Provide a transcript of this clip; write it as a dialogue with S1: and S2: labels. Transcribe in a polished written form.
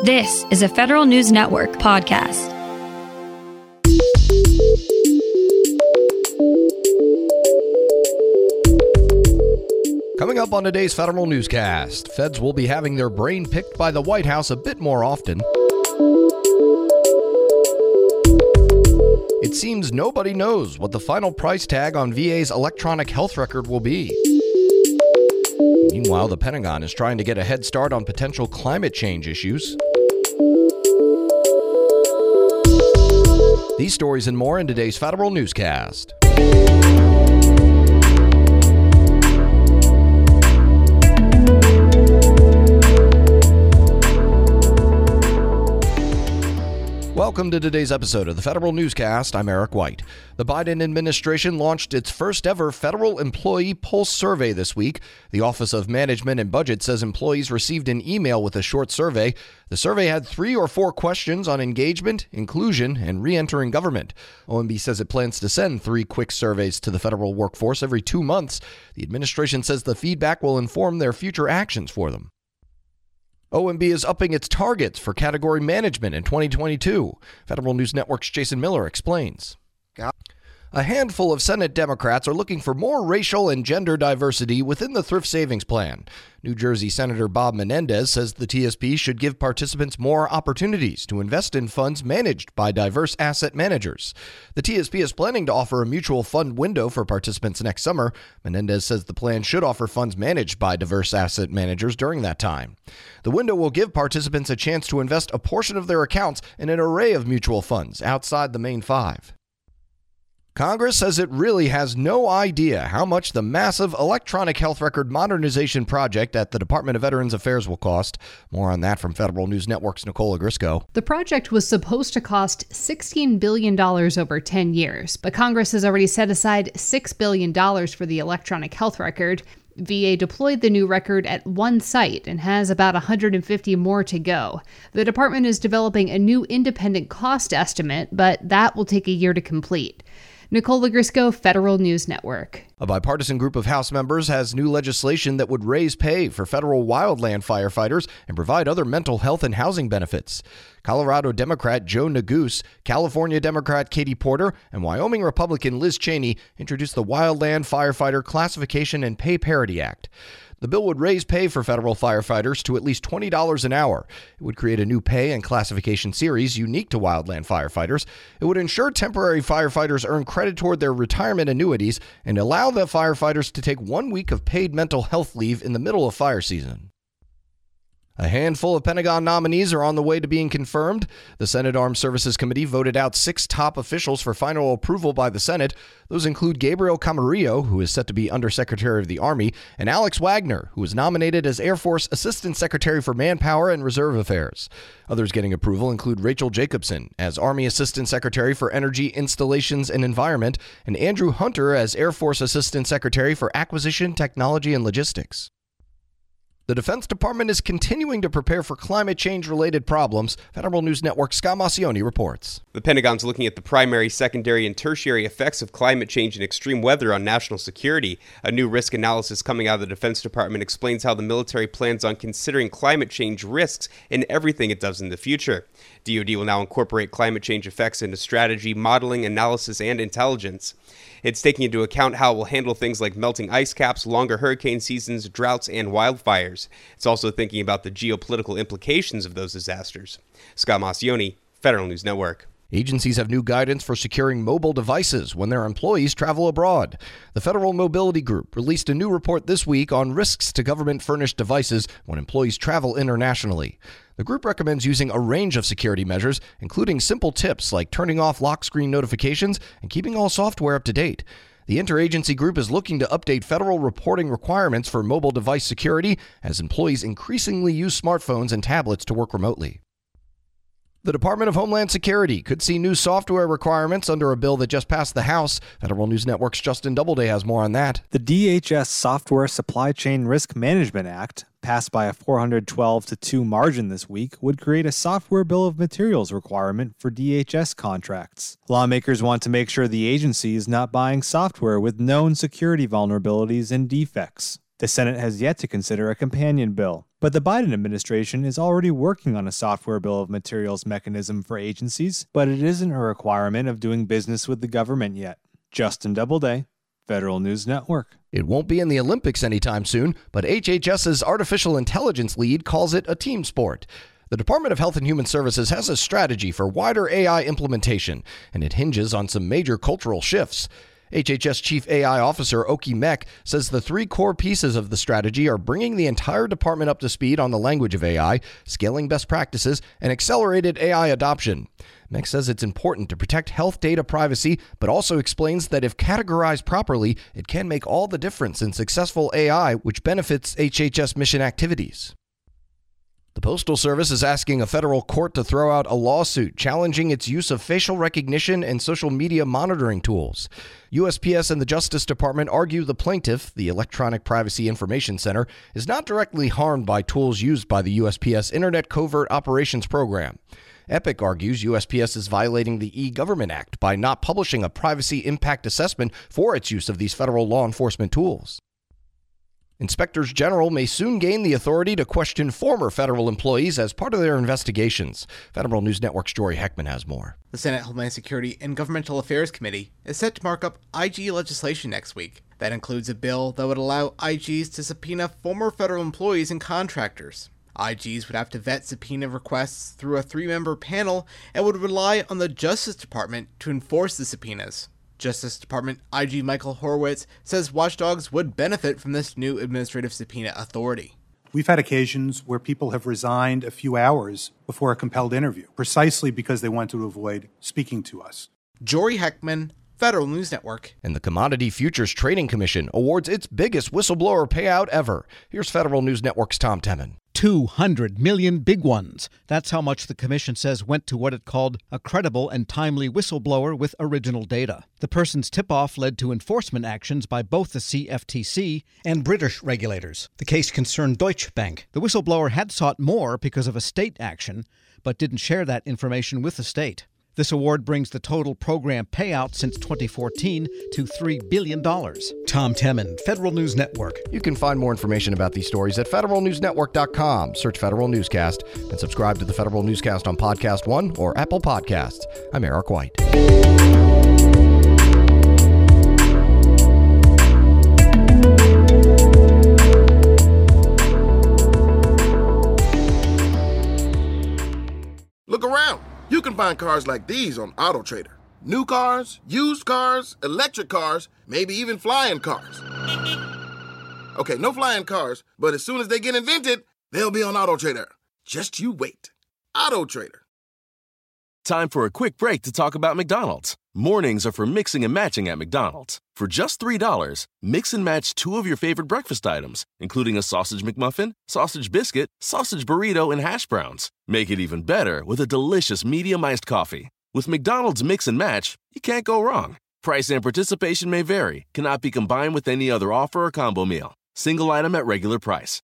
S1: This is a Federal News Network podcast.
S2: Coming up on today's Federal Newscast, feds will be having their brain picked by the White House a bit more often. It seems nobody knows what the final price tag on VA's electronic health record will be. Meanwhile, the Pentagon is trying to get a head start on potential climate change issues. These stories and more in today's Federal Newscast. Welcome to today's episode of the Federal Newscast. I'm Eric White. The Biden administration launched its first ever federal employee pulse survey this week. The Office of Management and Budget says employees received an email with a short survey. The survey had 3 or 4 questions on engagement, inclusion, and re-entering government. OMB says it plans to send 3 quick surveys to the federal workforce every 2 months. The administration says the feedback will inform their future actions for them. OMB is upping its targets for category management in 2022. Federal News Network's Jason Miller explains. A handful of Senate Democrats are looking for more racial and gender diversity within the Thrift Savings Plan. New Jersey Senator Bob Menendez says the TSP should give participants more opportunities to invest in funds managed by diverse asset managers. The TSP is planning to offer a mutual fund window for participants next summer. Menendez says the plan should offer funds managed by diverse asset managers during that time. The window will give participants a chance to invest a portion of their accounts in an array of mutual funds outside the main 5. Congress says it really has no idea how much the massive electronic health record modernization project at the Department of Veterans Affairs will cost. More on that from Federal News Network's Nicole Ogrysko.
S3: The project was supposed to cost $16 billion over 10 years, but Congress has already set aside $6 billion for the electronic health record. VA deployed the new record at one site and has about 150 more to go. The department is developing a new independent cost estimate, but that will take a year to complete. Nicole Ogrysko, Federal News Network.
S2: A bipartisan group of House members has new legislation that would raise pay for federal wildland firefighters and provide other mental health and housing benefits. Colorado Democrat Joe Neguse, California Democrat Katie Porter, and Wyoming Republican Liz Cheney introduced the Wildland Firefighter Classification and Pay Parity Act. The bill would raise pay for federal firefighters to at least $20 an hour. It would create a new pay and classification series unique to wildland firefighters. It would ensure temporary firefighters earn credit toward their retirement annuities and allow the firefighters to take 1 week of paid mental health leave in the middle of fire season. A handful of Pentagon nominees are on the way to being confirmed. The Senate Armed Services Committee voted out 6 top officials for final approval by the Senate. Those include Gabriel Camarillo, who is set to be Undersecretary of the Army, and Alex Wagner, who was nominated as Air Force Assistant Secretary for Manpower and Reserve Affairs. Others getting approval include Rachel Jacobson as Army Assistant Secretary for Energy, Installations, and Environment, and Andrew Hunter as Air Force Assistant Secretary for Acquisition, Technology, and Logistics. The Defense Department is continuing to prepare for climate change-related problems. Federal News Network's Scott Maucione reports.
S4: The Pentagon's looking at the primary, secondary, and tertiary effects of climate change and extreme weather on national security. A new risk analysis coming out of the Defense Department explains how the military plans on considering climate change risks in everything it does in the future. DoD will now incorporate climate change effects into strategy, modeling, analysis, and intelligence. It's taking into account how it will handle things like melting ice caps, longer hurricane seasons, droughts, and wildfires. It's also thinking about the geopolitical implications of those disasters. Scott Maucione, Federal News Network.
S2: Agencies have new guidance for securing mobile devices when their employees travel abroad. The Federal Mobility Group released a new report this week on risks to government-furnished devices when employees travel internationally. The group recommends using a range of security measures, including simple tips like turning off lock screen notifications and keeping all software up to date. The interagency group is looking to update federal reporting requirements for mobile device security as employees increasingly use smartphones and tablets to work remotely. The Department of Homeland Security could see new software requirements under a bill that just passed the House. Federal News Network's Justin Doubleday has more on that.
S5: The DHS Software Supply Chain Risk Management Act, passed by a 412-2 margin this week, would create a software bill of materials requirement for DHS contracts. Lawmakers want to make sure the agency is not buying software with known security vulnerabilities and defects. The Senate has yet to consider a companion bill, but the Biden administration is already working on a software bill of materials mechanism for agencies, but it isn't a requirement of doing business with the government yet. Justin Doubleday, Federal News Network.
S2: It won't be in the Olympics anytime soon, but HHS's artificial intelligence lead calls it a team sport. The Department of Health and Human Services has a strategy for wider AI implementation, and it hinges on some major cultural shifts. HHS Chief AI Officer Oki Mek says the three core pieces of the strategy are bringing the entire department up to speed on the language of AI, scaling best practices, and accelerated AI adoption. Mek says it's important to protect health data privacy, but also explains that if categorized properly, it can make all the difference in successful AI, which benefits HHS mission activities. The Postal Service is asking a federal court to throw out a lawsuit challenging its use of facial recognition and social media monitoring tools. USPS and the Justice Department argue the plaintiff, the Electronic Privacy Information Center, is not directly harmed by tools used by the USPS Internet Covert Operations Program. Epic argues USPS is violating the E-Government Act by not publishing a privacy impact assessment for its use of these federal law enforcement tools. Inspectors General may soon gain the authority to question former federal employees as part of their investigations. Federal News Network's Jory Heckman has more.
S6: The Senate Homeland Security and Governmental Affairs Committee is set to mark up IG legislation next week. That includes a bill that would allow IGs to subpoena former federal employees and contractors. IGs would have to vet subpoena requests through a 3-member panel and would rely on the Justice Department to enforce the subpoenas. Justice Department IG Michael Horowitz says watchdogs would benefit from this new administrative subpoena authority.
S7: We've had occasions where people have resigned a few hours before a compelled interview, precisely because they want to avoid speaking to us.
S6: Jory Heckman, Federal News Network.
S2: And the Commodity Futures Trading Commission awards its biggest whistleblower payout ever. Here's Federal News Network's Tom Temin.
S8: 200 million big ones. That's how much the commission says went to what it called a credible and timely whistleblower with original data. The person's tip-off led to enforcement actions by both the CFTC and British regulators. The case concerned Deutsche Bank. The whistleblower had sought more because of a state action, but didn't share that information with the state. This award brings the total program payout since 2014 to $3 billion. Tom Temin, Federal News Network.
S2: You can find more information about these stories at federalnewsnetwork.com. Search Federal Newscast and subscribe to the Federal Newscast on Podcast One or Apple Podcasts. I'm Eric White.
S9: Look around. You can find cars like these on AutoTrader. New cars, used cars, electric cars, maybe even flying cars. Okay, no flying cars, but as soon as they get invented, they'll be on AutoTrader. Just you wait. AutoTrader.
S10: Time for a quick break to talk about McDonald's. Mornings are for mixing and matching at McDonald's. For just $3, mix and match 2 of your favorite breakfast items, including a sausage McMuffin, sausage biscuit, sausage burrito, and hash browns. Make it even better with a delicious medium iced coffee. With McDonald's Mix and Match, you can't go wrong. Price and participation may vary, cannot be combined with any other offer or combo meal. Single item at regular price.